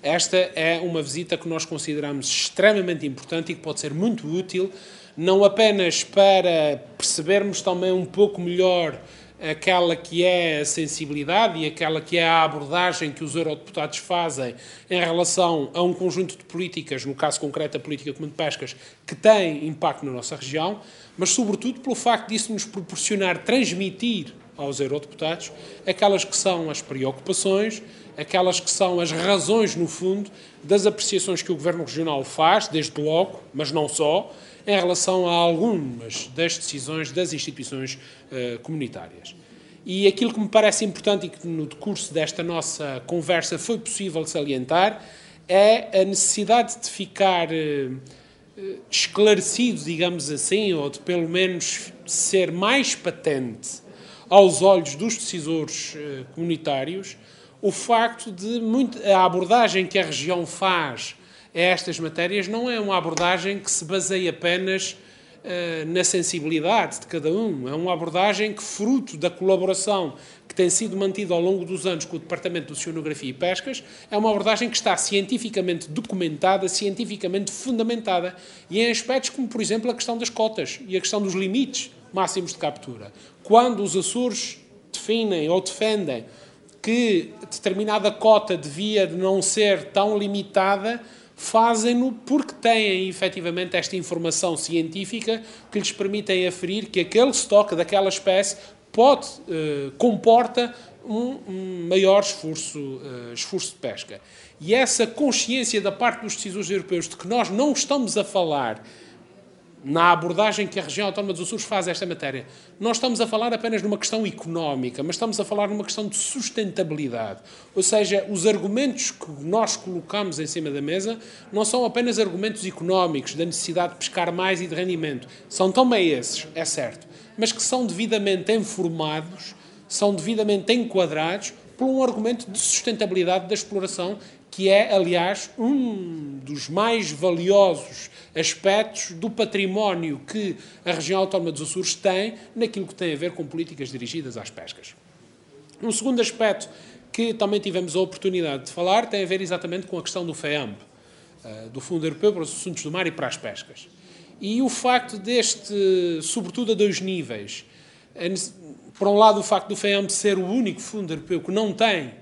esta é uma visita que nós consideramos extremamente importante e que pode ser muito útil, não apenas para percebermos também um pouco melhor aquela que é a sensibilidade e aquela que é a abordagem que os eurodeputados fazem em relação a um conjunto de políticas, no caso concreto a política comum de pescas, que tem impacto na nossa região, mas sobretudo pelo facto disso nos proporcionar transmitir aos eurodeputados aquelas que são as preocupações, aquelas que são as razões, no fundo, das apreciações que o Governo Regional faz, desde logo, mas não só, em relação a algumas das decisões das instituições comunitárias. E aquilo que me parece importante e que no decurso desta nossa conversa foi possível salientar é a necessidade de ficar esclarecido, digamos assim, ou de pelo menos ser mais patente aos olhos dos decisores comunitários o facto de a abordagem que a região faz a estas matérias não é uma abordagem que se baseia apenas na sensibilidade de cada um. É uma abordagem que, fruto da colaboração que tem sido mantida ao longo dos anos com o Departamento de Oceanografia e Pescas, é uma abordagem que está cientificamente documentada, cientificamente fundamentada, e em aspectos como, por exemplo, a questão das cotas e a questão dos limites máximos de captura. Quando os Açores definem ou defendem que determinada cota devia não ser tão limitada, fazem-no porque têm, efetivamente, esta informação científica que lhes permitem aferir que aquele estoque daquela espécie comporta um maior esforço de pesca. E essa consciência da parte dos decisores europeus de que nós não estamos a falar, na abordagem que a região autónoma dos Açores faz a esta matéria, nós estamos a falar apenas numa questão económica, mas estamos a falar numa questão de sustentabilidade. Ou seja, os argumentos que nós colocamos em cima da mesa não são apenas argumentos económicos, da necessidade de pescar mais e de rendimento. São também esses, é certo, mas que são devidamente informados, são devidamente enquadrados por um argumento de sustentabilidade da exploração, que é, aliás, um dos mais valiosos aspectos do património que a região autónoma dos Açores tem naquilo que tem a ver com políticas dirigidas às pescas. Um segundo aspecto que também tivemos a oportunidade de falar tem a ver exatamente com a questão do FEAMP, do Fundo Europeu para os Assuntos do Mar e para as Pescas. E o facto sobretudo a dois níveis, por um lado o facto do FEAMP ser o único fundo europeu que não tem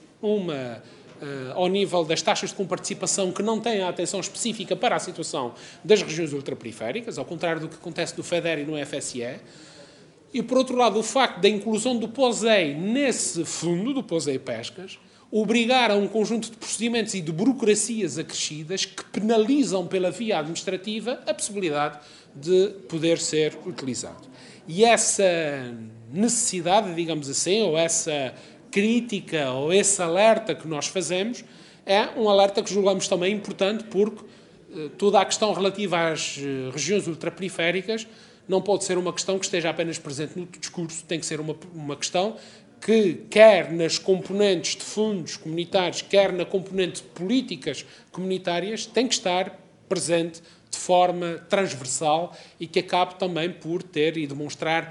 ao nível das taxas de comparticipação, que não tem a atenção específica para a situação das regiões ultraperiféricas, ao contrário do que acontece no FEDER e no FSE. E, por outro lado, o facto da inclusão do POSEI nesse fundo, do POSEI Pescas, obrigar a um conjunto de procedimentos e de burocracias acrescidas que penalizam pela via administrativa a possibilidade de poder ser utilizado. E essa necessidade, digamos assim, ou essa crítica ou esse alerta que nós fazemos é um alerta que julgamos também importante porque toda a questão relativa às regiões ultraperiféricas não pode ser uma questão que esteja apenas presente no discurso, tem que ser uma questão que, quer nas componentes de fundos comunitários, quer na componente de políticas comunitárias, tem que estar presente de forma transversal e que acabe também por ter e demonstrar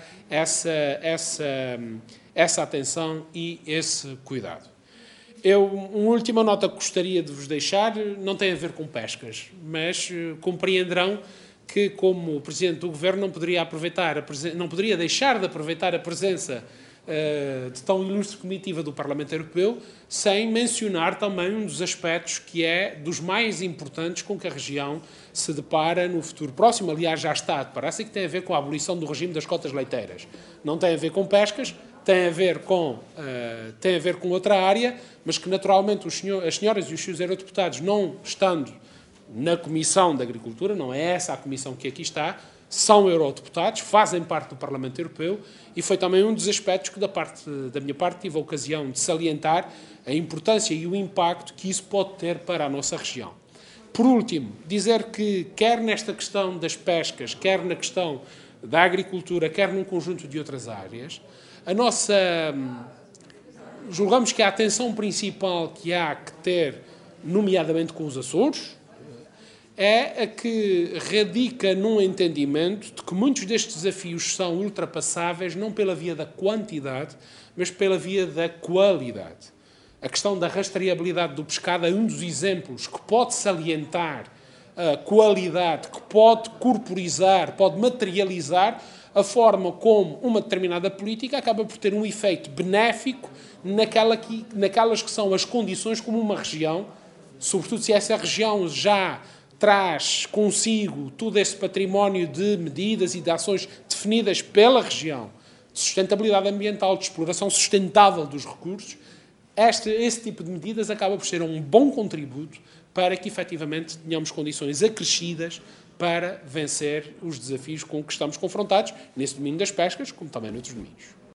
essa atenção e esse cuidado. Uma última nota que gostaria de vos deixar não tem a ver com pescas, mas compreenderão que, como Presidente do Governo, não poderia deixar de aproveitar a presença de tão ilustre comitiva do Parlamento Europeu sem mencionar também um dos aspectos que é dos mais importantes com que a região se depara no futuro próximo. Aliás, já está a deparar-se, e que tem a ver com a abolição do regime das cotas leiteiras. Não tem a ver com pescas, tem a ver com outra área, mas que naturalmente as senhoras e os seus eurodeputados, não estando na Comissão de Agricultura, não é essa a comissão que aqui está, são eurodeputados, fazem parte do Parlamento Europeu, e foi também um dos aspectos que da minha parte tive a ocasião de salientar a importância e o impacto que isso pode ter para a nossa região. Por último, dizer que quer nesta questão das pescas, quer na questão da agricultura, quer num conjunto de outras áreas, julgamos que a atenção principal que há que ter, nomeadamente com os Açores, é a que radica num entendimento de que muitos destes desafios são ultrapassáveis não pela via da quantidade, mas pela via da qualidade. A questão da rastreabilidade do pescado é um dos exemplos que pode salientar a qualidade, que pode corporizar, pode materializar a forma como uma determinada política acaba por ter um efeito benéfico naquelas que são as condições como uma região, sobretudo se essa região já traz consigo todo esse património de medidas e de ações definidas pela região, de sustentabilidade ambiental, de exploração sustentável dos recursos. Esse tipo de medidas acaba por ser um bom contributo para que, efetivamente, tenhamos condições acrescidas para vencer os desafios com que estamos confrontados, nesse domínio das pescas, como também noutros domínios.